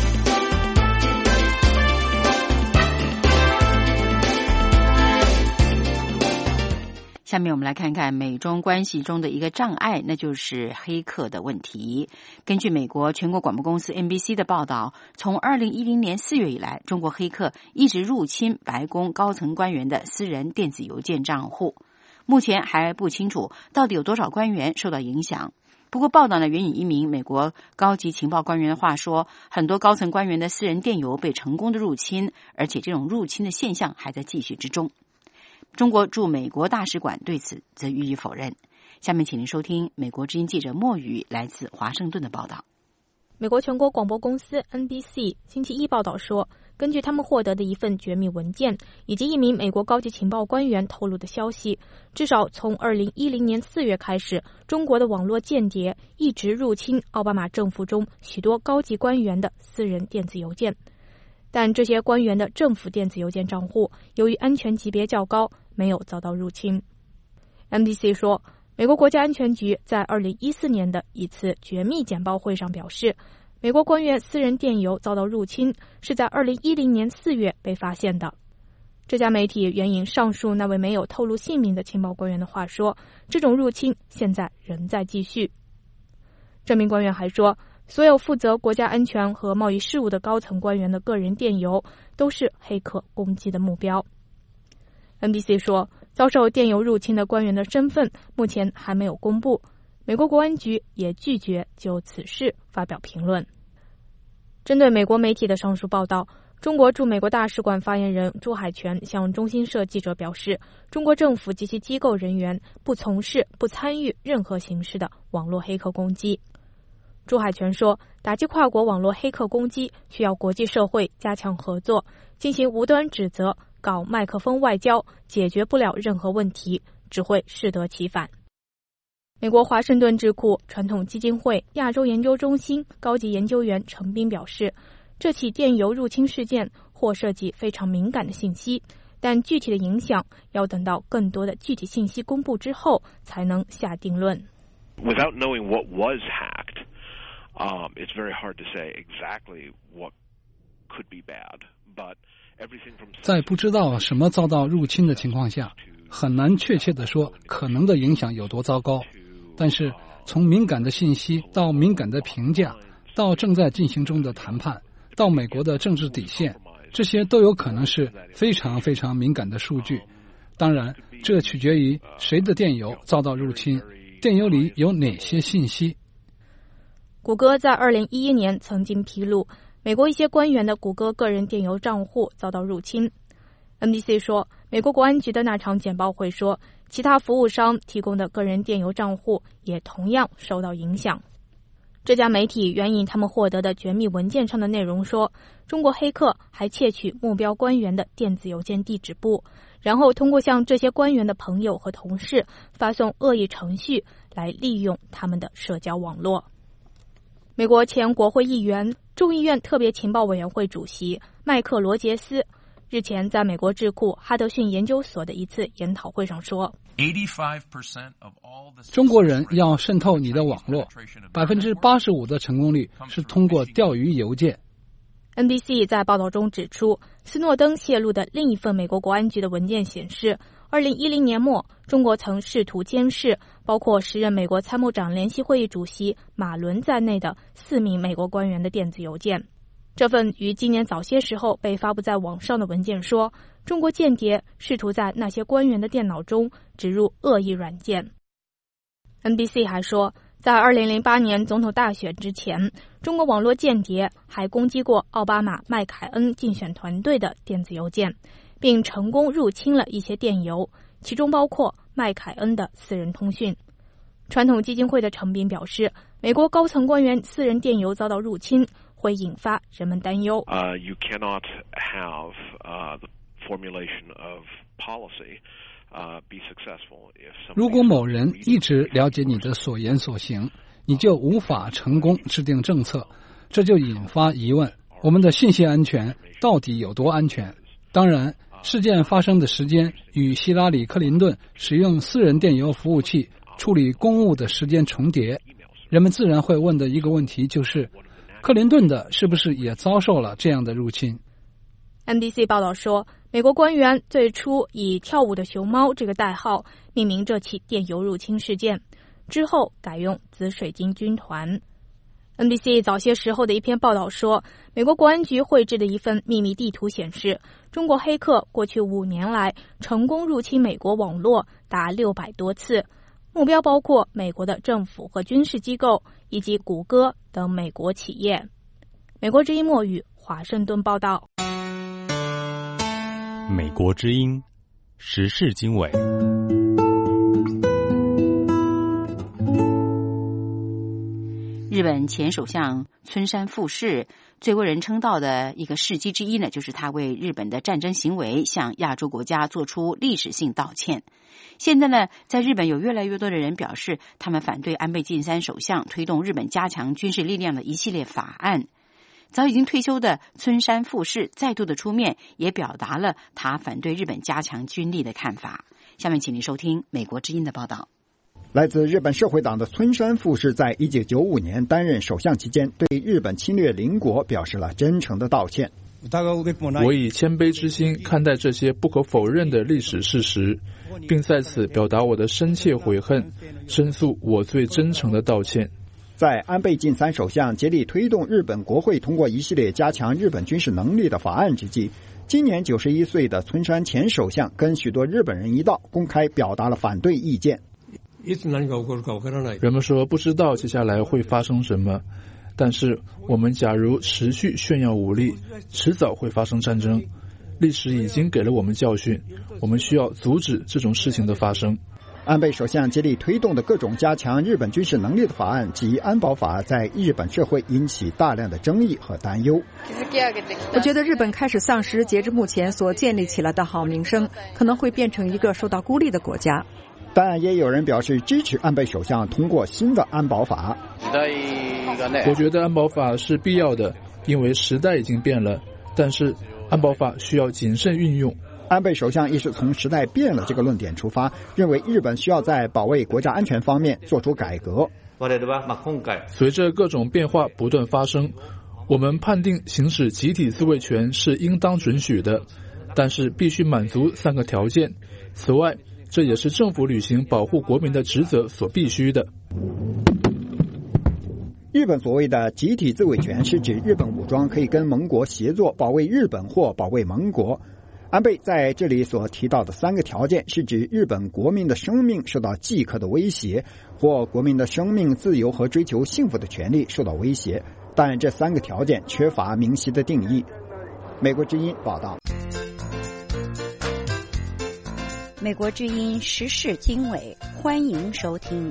下面我们来看看美中关系中的一个障碍，那就是黑客的问题。根据美国全国广播公司 N B C 的报道，从二零一零年四月以来，中国黑客一直入侵白宫高层官员的私人电子邮件账户。目前还不清楚到底有多少官员受到影响。不过报道呢援引一名美国高级情报官员的话说，很多高层官员的私人电邮被成功的入侵，而且这种入侵的现象还在继续之中。中国驻美国大使馆对此则予以否认。下面请您收听美国之音记者莫宇来自华盛顿的报道。 美国全国广播公司 N B C 星期一报道说，根据他们获得的一份绝密文件以及一名美国高级情报官员透露的消息，至少从二零一零年四月开始，中国的网络间谍一直入侵奥巴马政府中许多高级官员的私人电子邮件。但这些官员的政府电子邮件账户由于安全级别较高，没有遭到入侵。N B C 说， 美国国家安全局在二零一四年的一次绝密简报会上表示，美国官员私人电邮遭到入侵是在二零一零年四月被发现的。这家媒体援引上述那位没有透露姓名的情报官员的话说，这种入侵现在仍在继续。这名官员还说，所有负责国家安全和贸易事务的高层官员的个人电邮都是黑客攻击的目标。N B C 说，遭受电邮入侵的官员的身份目前还没有公布，美国国安局也拒绝就此事发表评论。针对美国媒体的上述报道，中国驻美国大使馆发言人朱海泉向中新社记者表示，中国政府及其机构人员不从事、不参与任何形式的网络黑客攻击。朱海泉说，打击跨国网络黑客攻击需要国际社会加强合作，进行无端指责，搞麦克风外交，解决不了任何问题，只会适得其反。美国华盛顿智库传统基金会亚洲研究中心高级研究员程斌表示，这起电邮入侵事件或涉及非常敏感的信息，但具体的影响要等到更多的具体信息公布之后才能下定论。 Without knowing what was hacked, um, it's very hard to say exactly what could be bad, but everything from 在不知道什么遭到入侵的情况下，很难确切地说可能的影响有多糟糕。但是从敏感的信息到敏感的评价，到正在进行中的谈判，到美国的政治底线，这些都有可能是非常非常敏感的数据。当然，这取决于谁的电邮遭到入侵，电邮里有哪些信息。 谷歌在二零一一年曾经披露，美国一些官员的谷歌个人电邮账户遭到入侵。N B C 说，美国国安局的那场简报会说，其他服务商提供的个人电邮账户也同样受到影响。这家媒体援引他们获得的绝密文件上的内容说，中国黑客还窃取目标官员的电子邮件地址簿，然后通过向这些官员的朋友和同事发送恶意程序来利用他们的社交网络。美国前国会议员、众议院特别情报委员会主席麦克罗杰斯日前在美国智库哈德逊研究所的一次研讨会上说， 中国人要渗透你的网络， 百分之八十五 的成功率是通过钓鱼邮件。 N B C 在报道中指出，斯诺登泄露的另一份美国国安局的文件显示，二零一零年末，中国曾试图监视包括时任美国参谋长联席会议主席马伦在内的四名美国官员的电子邮件。这份于今年早些时候被发布在网上的文件说，中国间谍试图在那些官员的电脑中植入恶意软件。N B C 还说，在二零零八年总统大选之前，中国网络间谍还攻击过奥巴马麦凯恩竞选团队的电子邮件，并成功入侵了一些电邮，其中包括麦凯恩的私人通讯。传统基金会的程斌表示，美国高层官员私人电邮遭到入侵会引发人们担忧。 Uh, you cannot have uh, the formulation of policy uh, be successful if 如果某人一直了解你的所言所行，你就无法成功制定政策，这就引发疑问：我们的信息安全到底有多安全？当然，事件发生的时间与希拉里·克林顿使用私人电邮服务器处理公务的时间重叠，人们自然会问的一个问题就是，克林顿的是不是也遭受了这样的入侵？ N B C 报道说，美国官员最初以跳舞的熊猫这个代号命名这起电邮入侵事件，之后改用紫水晶军团。N B C 早些时候的一篇报道说，美国国安局绘制的一份秘密地图显示，中国黑客过去五年来成功入侵美国网络达六百多次，目标包括美国的政府和军事机构以及谷歌等美国企业。美国之音墨语华盛顿报道。 美国之音时事经纬。 日本前首相村山富市最为人称道的一个事迹之一呢，就是他为日本的战争行为向亚洲国家做出历史性道歉。现在呢，在日本有越来越多的人表示，他们反对安倍晋三首相推动日本加强军事力量的一系列法案。早已经退休的村山富市再度的出面，也表达了他反对日本加强军力的看法。下面请您收听美国之音的报道。 来自日本社会党的村山富士在一九九五年担任首相期间，对日本侵略邻国表示了真诚的道歉。 我以谦卑之心看待这些不可否认的历史事实，并在此表达我的深切悔恨，申诉我最真诚的道歉。 在安倍晋三首相竭力推动日本国会通过一系列加强日本军事能力的法案之际，今年九十一岁的村山前首相跟许多日本人一道，公开表达了反对意见。 人们说不知道接下来会发生什么，但是我们假如持续炫耀武力，迟早会发生战争。历史已经给了我们教训，我们需要阻止这种事情的发生。 安倍首相竭力推动的各种加强日本军事能力的法案及安保法，在日本社会引起大量的争议和担忧。 我觉得日本开始丧失截至目前所建立起来的好名声，可能会变成一个受到孤立的国家。 但也有人表示支持安倍首相通过新的安保法。 我觉得安保法是必要的，因为时代已经变了，但是安保法需要谨慎运用。 安倍首相亦是从时代变了这个论点出发，认为日本需要在保卫国家安全方面做出改革。 随着各种变化不断发生，我们判定行使集体自卫权是应当准许的，但是必须满足三个条件。此外，这也是政府履行保护国民的职责所必须的。 日本所谓的集体自卫权是指日本武装可以跟盟国协作保卫日本或保卫盟国。安倍在这里所提到的三个条件是指日本国民的生命受到即刻的威胁，或国民的生命自由和追求幸福的权利受到威胁，但这三个条件缺乏明晰的定义。美国之音报道。 美国之音时事经纬，欢迎收听。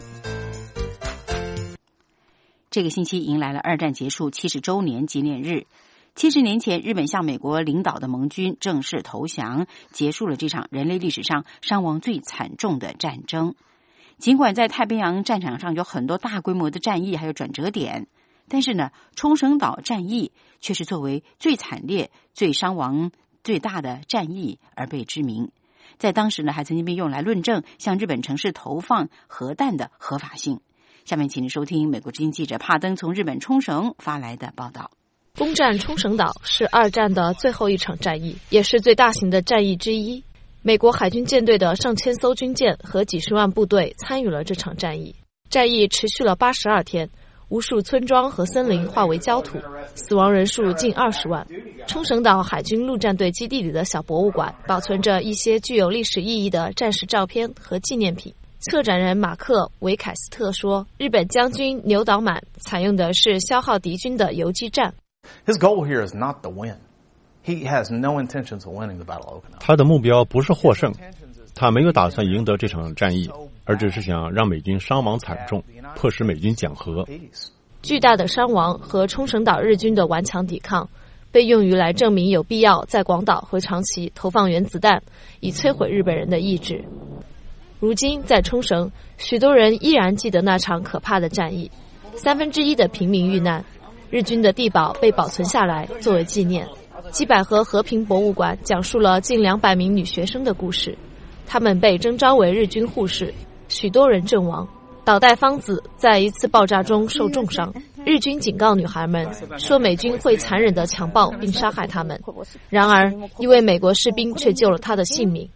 这个星期迎来了二战结束七十周年纪念日。七十年前，日本向美国领导的盟军正式投降，结束了这场人类历史上伤亡最惨重的战争。尽管在太平洋战场上有很多大规模的战役还有转折点，但是呢，冲绳岛战役却是作为最惨烈、最伤亡最大的战役而被知名。在当时呢，还曾经被用来论证向日本城市投放核弹的合法性。下面请您收听美国之音记者帕登从日本冲绳发来的报道。 攻占冲绳岛是二战的最后一场战役，也是最大型的战役之一。美国海军舰队的上千艘军舰和几十万部队参与了这场战役。战役持续了八十二天，无数村庄和森林化为焦土，死亡人数近二十万。冲绳岛海军陆战队基地里的小博物馆保存着一些具有历史意义的战时照片和纪念品。策展人马克·维凯斯特说，日本将军牛岛满采用的是消耗敌军的游击战。 His goal here is not to win. He has no intentions of winning the Battle of Okinawa. 他的目标不是获胜，他没有打算赢得这场战役，而只是想让美军伤亡惨重，迫使美军讲和。 巨大的伤亡和冲绳岛日军的顽强抵抗，被用于来证明有必要在广岛和长崎投放原子弹，以摧毁日本人的意志。如今在冲绳，许多人依然记得那场可怕的战役，三分之一的平民遇难。日军的地堡被保存下来作为纪念。基百合和平博物馆讲述了近两百名女学生的故事，她们被征召为日军护士，许多人阵亡。岛代芳子在一次爆炸中受重伤，日军警告女孩们说美军会残忍地强暴并杀害她们，然而一位美国士兵却救了她的性命。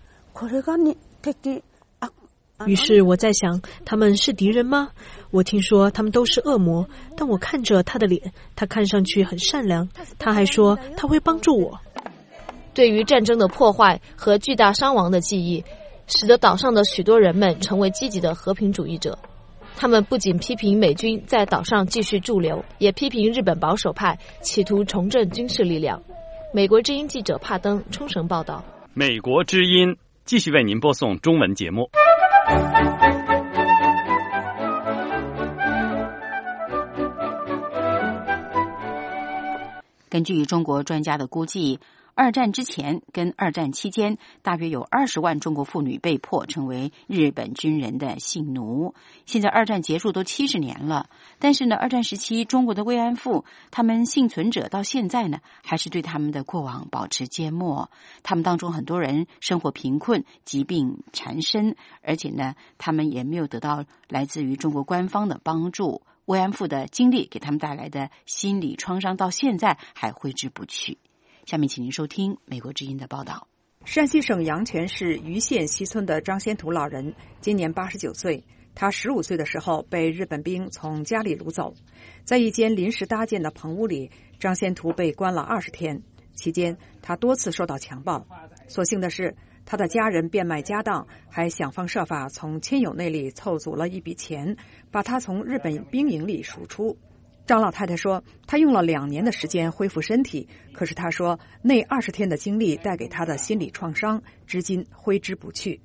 于是我在想，他们是敌人吗？我听说他们都是恶魔，但我看着他的脸，他看上去很善良，他还说他会帮助我。 对于战争的破坏和巨大伤亡的记忆，使得岛上的许多人们成为积极的和平主义者。他们不仅批评美军在岛上继续驻留，也批评日本保守派企图重振军事力量。美国之音记者帕登冲绳报道。 美国之音继续为您播送中文节目。 根据中国专家的估计， 二战之前跟二战期间，大约有二十万中国妇女被迫成为日本军人的性奴。现在二战结束都七十年了，但是呢，二战时期中国的慰安妇，他们幸存者到现在呢，还是对他们的过往保持缄默。他们当中很多人生活贫困，疾病缠身，而且呢，他们也没有得到来自于中国官方的帮助。慰安妇的经历给他们带来的心理创伤，到现在还挥之不去。下面请您收听美国之音的报道。 山西省阳泉市盂县西村的张先图老人今年八十九岁，他十五岁的时候被日本兵从家里掳走，在一间临时搭建的棚屋里，张先图被关了二十天，期间他多次受到强暴。所幸的是，他的家人变卖家当，还想方设法从亲友那里凑足了一笔钱，把他从日本兵营里赎出。张老太太说，她用了两年的时间恢复身体，可是她说那二十天的经历带给她的心理创伤，至今挥之不去。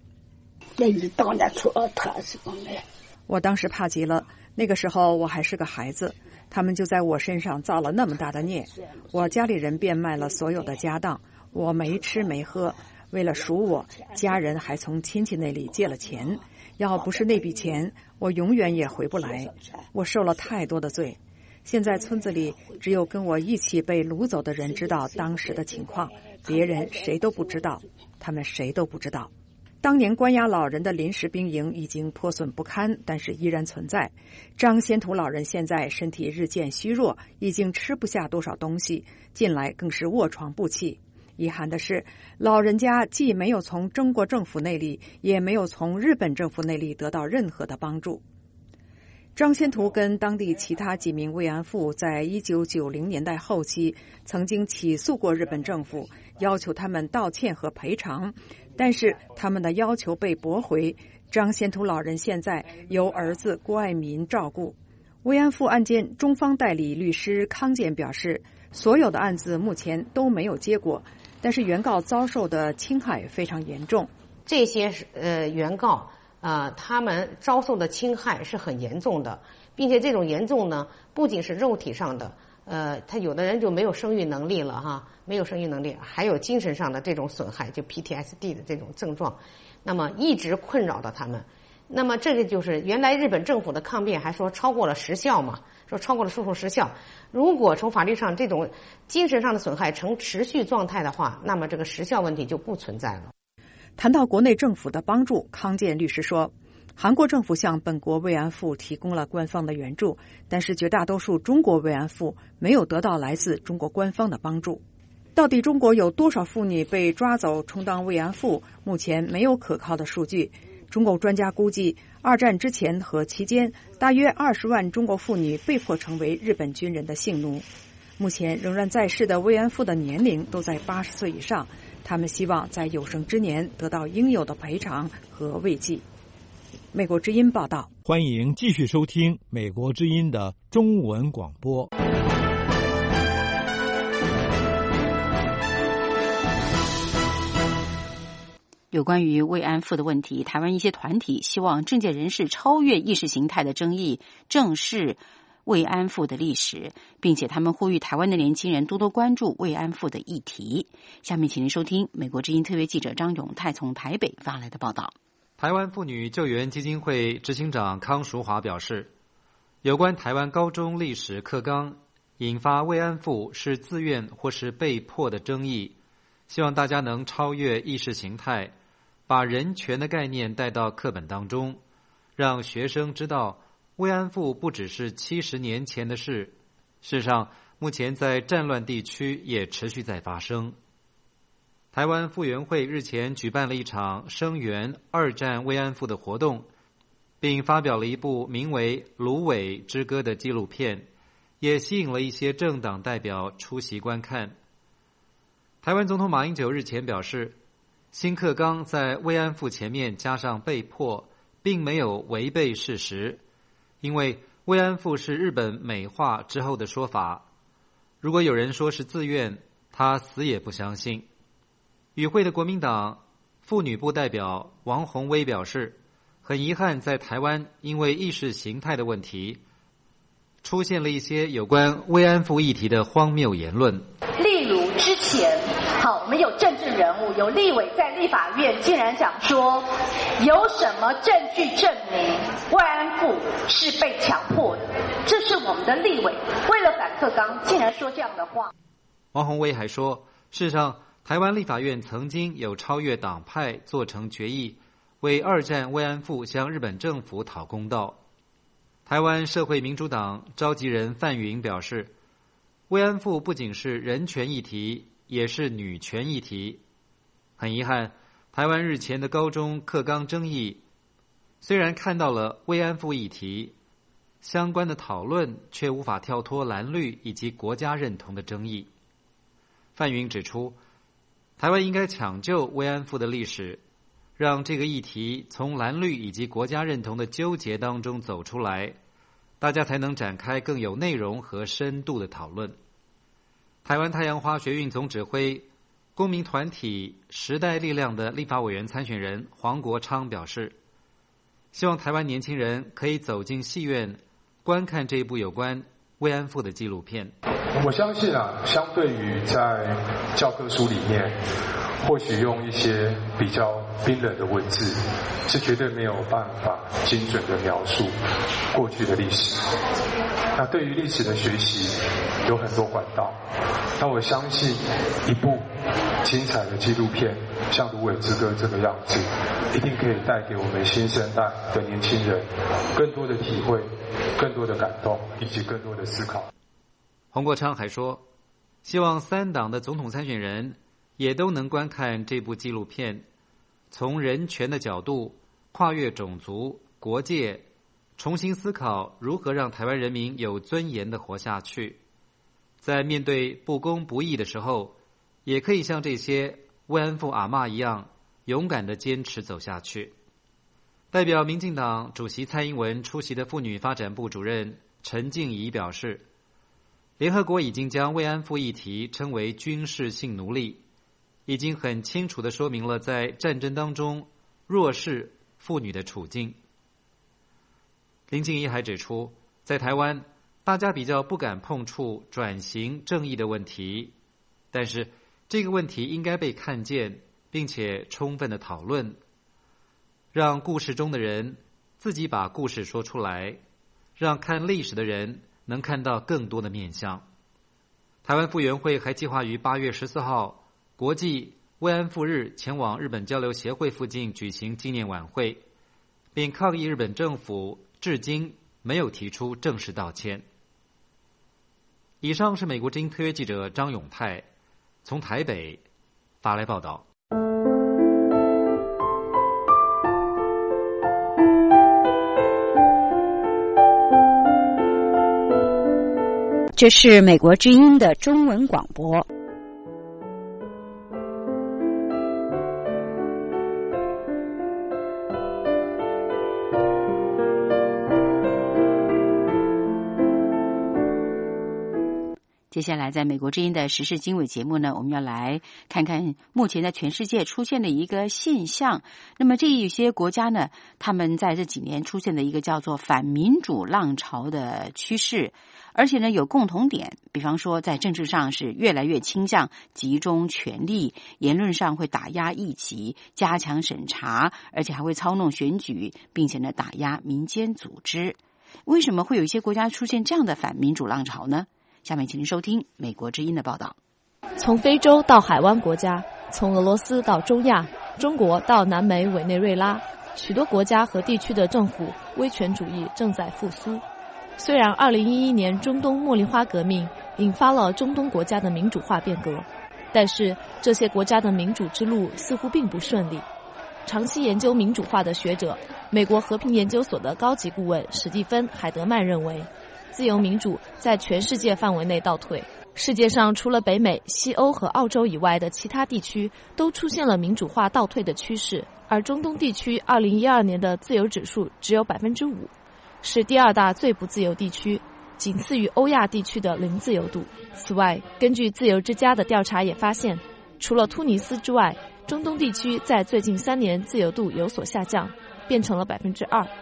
我当时怕极了，那个时候我还是个孩子，他们就在我身上造了那么大的孽。我家里人变卖了所有的家当，我没吃没喝，为了赎我，家人还从亲戚那里借了钱，要不是那笔钱，我永远也回不来。我受了太多的罪。现在村子里只有跟我一起被掳走的人知道当时的情况，别人谁都不知道，他们谁都不知道。当年关押老人的临时兵营已经破损不堪，但是依然存在。张先图老人现在身体日渐虚弱，已经吃不下多少东西，近来更是卧床不起。遗憾的是，老人家既没有从中国政府那里，也没有从日本政府那里得到任何的帮助。张先图跟当地其他几名慰安妇在一九九零年代后期曾经起诉过日本政府，要求他们道歉和赔偿，但是他们的要求被驳回。张先图老人现在由儿子郭爱民照顾。慰安妇案件中方代理律师康健表示，所有的案子目前都没有结果，但是原告遭受的侵害非常严重。 这些呃原告呃，他们遭受的侵害是很严重的，并且这种严重呢，不仅是肉体上的，呃，他有的人就没有生育能力了哈，没有生育能力，还有精神上的这种损害，就 P T S D 的这种症状，那么一直困扰着他们。那么这个就是原来日本政府的抗辩还说超过了时效嘛，说超过了诉讼时效。如果从法律上这种精神上的损害呈持续状态的话，那么这个时效问题就不存在了。 谈到国内政府的帮助，康健律师说，韩国政府向本国慰安妇提供了官方的援助，但是绝大多数中国慰安妇没有得到来自中国官方的帮助。到底中国有多少妇女被抓走充当慰安妇，目前没有可靠的数据。中国专家估计，二战之前和期间，大约二十万中国妇女被迫成为日本军人的性奴。目前仍然在世的慰安妇的年龄都在八十岁以上，他们希望在有生之年得到应有的赔偿和慰藉。美国之音报道。 欢迎继续收听美国之音的中文广播。 有关于慰安妇的问题，台湾一些团体希望政界人士超越意识形态的争议，正视慰安妇的历史，并且他们呼吁台湾的年轻人多多关注慰安妇的议题。下面请您收听美国之音特约记者张永泰从台北发来的报道。 台湾妇女救援基金会执行长康淑华表示，有关台湾高中历史课纲引发慰安妇是自愿或是被迫的争议，希望大家能超越意识形态，把人权的概念带到课本当中，让学生知道慰安妇不只是七十年前的事，事实上目前在战乱地区也持续在发生。台湾妇援会日前举办了一场声援二战慰安妇的活动，并发表了一部名为《芦苇之歌》的纪录片，也吸引了一些政党代表出席观看。台湾总统马英九日前表示，新课纲在慰安妇前面加上被迫，并没有违背事实，因为慰安妇是日本美化之后的说法。如果有人说是自愿，他死也不相信。与会的国民党妇女部代表王宏威表示，很遗憾在台湾因为意识形态的问题， 出现了一些有关慰安妇议题的荒谬言论。 例如之前，好，我们有政治人物，有立委在立法院竟然讲说，有什么证据证明慰安妇是被强迫的？这是我们的立委为了反课纲，竟然说这样的话。 王宏威还说，事实上，台湾立法院曾经有超越党派做成决议，为二战慰安妇向日本政府讨公道。台湾社会民主党召集人范云表示，慰安妇不仅是人权议题，也是女权议题。很遗憾，台湾日前的高中课纲争议，虽然看到了慰安妇议题，相关的讨论却无法跳脱蓝绿以及国家认同的争议。范云指出，台湾应该抢救慰安妇的历史，让这个议题从蓝绿以及国家认同的纠结当中走出来，大家才能展开更有内容和深度的讨论。台湾太阳花学运总指挥、公民团体时代力量的立法委员参选人黄国昌表示，希望台湾年轻人可以走进戏院观看这一部有关慰安妇的纪录片。 我相信啊，相对于在教科书里面或许用一些比较冰冷的文字，是绝对没有办法精准的描述过去的历史。那对于历史的学习有很多管道，那我相信一部精彩的纪录片像《芦苇之歌》这个样子，一定可以带给我们新生代的年轻人更多的体会、更多的感动以及更多的思考。 洪国昌还说，希望三党的总统参选人也都能观看这部纪录片，从人权的角度跨越种族、国界，重新思考如何让台湾人民有尊严地活下去。在面对不公不义的时候，也可以像这些慰安妇阿嬷一样，勇敢地坚持走下去。代表民进党主席蔡英文出席的妇女发展部主任陈静怡表示，联合国已经将慰安妇议题称为军事性奴隶，已经很清楚地说明了在战争当中弱势妇女的处境。林静怡还指出，在台湾大家比较不敢碰触转型正义的问题，但是这个问题应该被看见，并且充分的讨论，让故事中的人自己把故事说出来，让看历史的人能看到更多的面向。台湾妇援会还计划于八月十四号国际慰安妇日前往日本交流协会附近举行纪念晚会，并抗议日本政府至今没有提出正式道歉。以上是美国之音特约记者张永泰从台北发来报道。 这是美国之音的中文广播。 接下来在美国之音的时事经纬节目呢，我们要来看看目前在全世界出现的一个现象。那么这有些国家呢，他们在这几年出现的一个叫做反民主浪潮的趋势，而且呢有共同点，比方说在政治上是越来越倾向集中权力，言论上会打压异己，加强审查，而且还会操弄选举，并且呢打压民间组织。为什么会有一些国家出现这样的反民主浪潮呢？下面请您收听美国之音的报道。 从非洲到海湾国家，从俄罗斯到中亚，中国到南美委内瑞拉，许多国家和地区的政府威权主义正在复苏。虽然二零一一年中东茉莉花革命引发了中东国家的民主化变革，但是这些国家的民主之路似乎并不顺利。长期研究民主化的学者、美国和平研究所的高级顾问史蒂芬·海德曼认为，自由民主在全世界范围内倒退。世界上除了北美、西欧和澳洲以外的其他地区都出现了民主化倒退的趋势，而中东地区二零一二年的自由指数只有百分之五，是第二大最不自由地区，仅次于欧亚地区的零自由度。此外，根据自由之家的调查也发现，除了突尼斯之外，中东地区在最近三年自由度有所下降，变成了百分之二。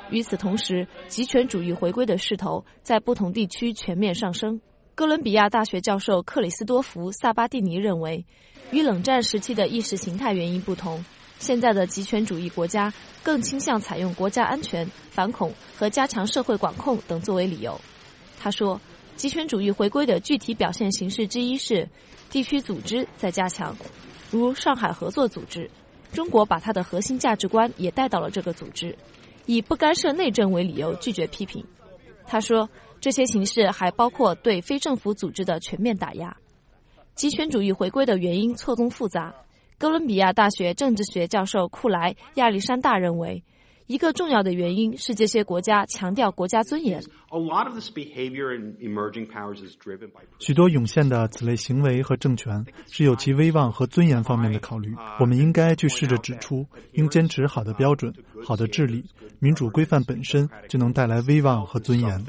与此同时，极权主义回归的势头在不同地区全面上升。哥伦比亚大学教授克里斯多弗·萨巴蒂尼认为，与冷战时期的意识形态原因不同，现在的极权主义国家更倾向采用国家安全、反恐和加强社会管控等作为理由。他说，极权主义回归的具体表现形式之一是地区组织在加强，如上海合作组织。中国把它的核心价值观也带到了这个组织，以不干涉内政为理由拒绝批评。他说，这些形式还包括对非政府组织的全面打压。极权主义回归的原因错综复杂。哥伦比亚大学政治学教授库莱亚历山大认为，一个重要的原因是这些国家强调国家尊严。 许多涌现的此类行为和政权是有其威望和尊严方面的考虑。我们应该去试着指出，应坚持好的标准、好的治理，民主规范本身就能带来威望和尊严。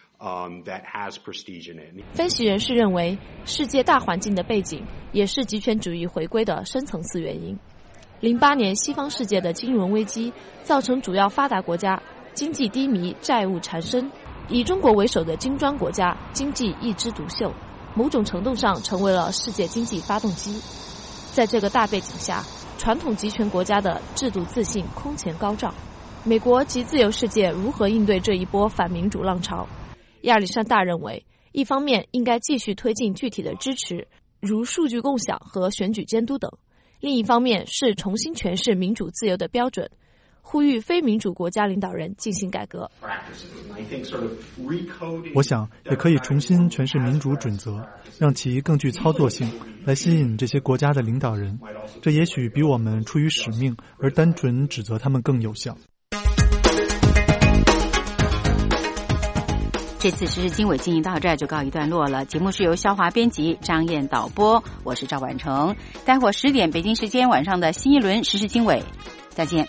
分析人士认为，世界大环境的背景也是极权主义回归的深层次原因。零八年西方世界的金融危机造成主要发达国家经济低迷、债务缠身，以中国为首的金砖国家经济一枝独秀，某种程度上成为了世界经济发动机。在这个大背景下，传统集权国家的制度自信空前高涨。美国及自由世界如何应对这一波反民主浪潮？亚历山大认为，一方面应该继续推进具体的支持，如数据共享和选举监督等；另一方面是重新诠释民主自由的标准，呼吁非民主国家领导人进行改革。 我想也可以重新诠释民主准则，让其更具操作性，来吸引这些国家的领导人。这也许比我们出于使命而单纯指责他们更有效。 这次时事经纬进行到这儿就告一段落了。节目是由肖华编辑，张燕导播，我是赵婉成。待会儿十点北京时间晚上的新一轮时事经纬，再见。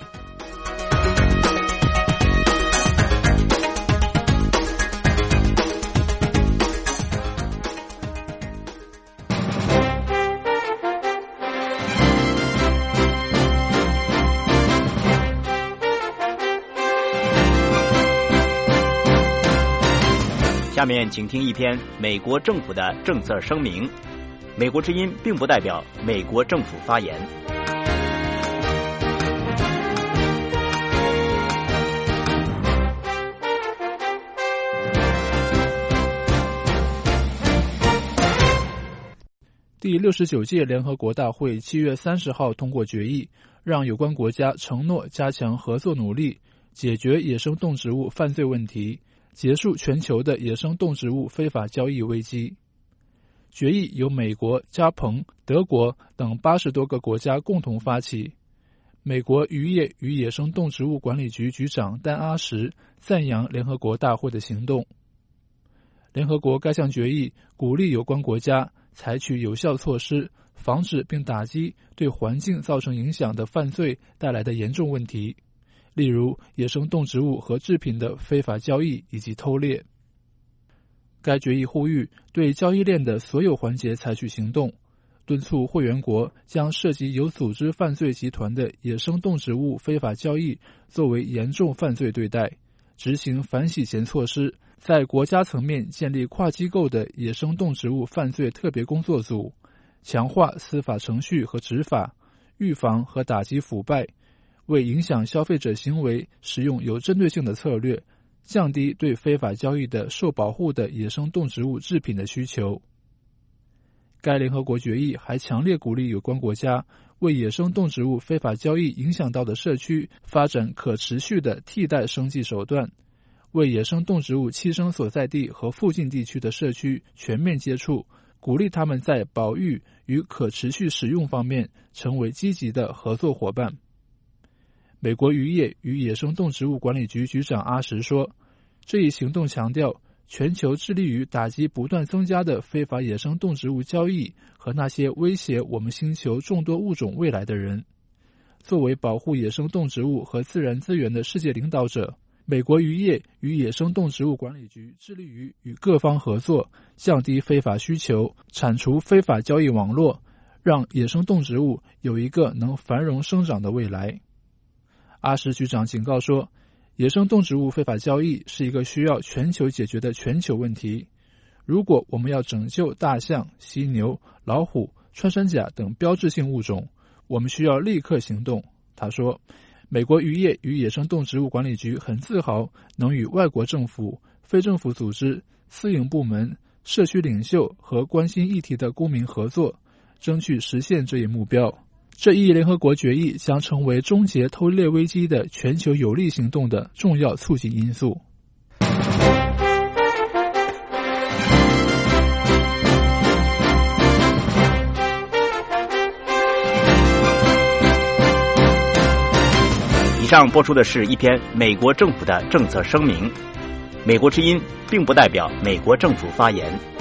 下面请听一篇美国政府的政策声明。美国之音并不代表美国政府发言。 第六十九届联合国大会七月三十号通过决议，让有关国家承诺加强合作努力，解决野生动植物犯罪问题，结束全球的野生动植物非法交易危机。决议由美国、加蓬、德国等八十多个国家共同发起。美国渔业与野生动植物管理局局长丹阿什赞扬联合国大会的行动。联合国该项决议鼓励有关国家采取有效措施，防止并打击对环境造成影响的犯罪带来的严重问题，例如野生动植物和制品的非法交易以及偷猎。该决议呼吁对交易链的所有环节采取行动，敦促会员国将涉及有组织犯罪集团的野生动植物非法交易作为严重犯罪对待，执行反洗钱措施，在国家层面建立跨机构的野生动植物犯罪特别工作组，强化司法程序和执法，预防和打击腐败，为影响消费者行为使用有针对性的策略，降低对非法交易的受保护的野生动植物制品的需求。该联合国决议还强烈鼓励有关国家为野生动植物非法交易影响到的社区发展可持续的替代生计手段，为野生动植物栖身所在地和附近地区的社区全面接触，鼓励他们在保育与可持续使用方面成为积极的合作伙伴。美国渔业与野生动植物管理局局长阿什说，这一行动强调全球致力于打击不断增加的非法野生动植物交易和那些威胁我们星球众多物种未来的人。作为保护野生动植物和自然资源的世界领导者，美国渔业与野生动植物管理局致力于与各方合作，降低非法需求，铲除非法交易网络，让野生动植物有一个能繁荣生长的未来。阿什局长警告说， 野生动植物非法交易是一个需要全球解决的全球问题。如果我们要拯救大象、犀牛、老虎、穿山甲等标志性物种，我们需要立刻行动。他说，美国渔业与野生动植物管理局很自豪能与外国政府、非政府组织、私营部门、社区领袖和关心议题的公民合作，争取实现这一目标。这一联合国决议将成为终结偷猎危机的全球有力行动的重要促进因素。 以上播出的是一篇美国政府的政策声明。美国之音并不代表美国政府发言。